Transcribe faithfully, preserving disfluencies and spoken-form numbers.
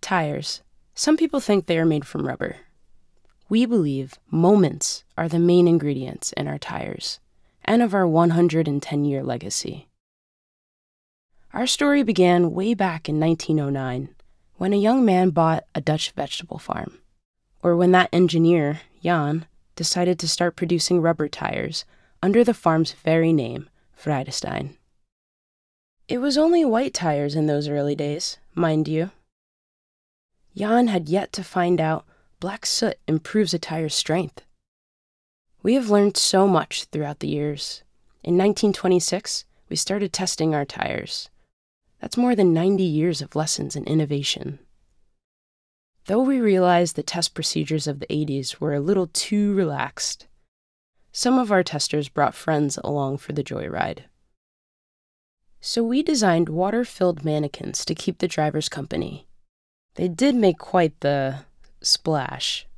Tires. Some people think they are made from rubber. We believe moments are the main ingredients in our tires and of our one hundred ten year legacy. Our story began way back in nineteen oh nine when a young man bought a Dutch vegetable farm, or when that engineer, Jan, decided to start producing rubber tires under the farm's very name, Vredestein. It was only white tires in those early days, mind you. Jan had yet to find out black soot improves a tire's strength. We have learned so much throughout the years. In nineteen twenty-six, we started testing our tires. That's more than ninety years of lessons in innovation. Though we realized the test procedures of the eighties were a little too relaxed, some of our testers brought friends along for the joyride. So we designed water-filled mannequins to keep the drivers company. They did make quite the splash.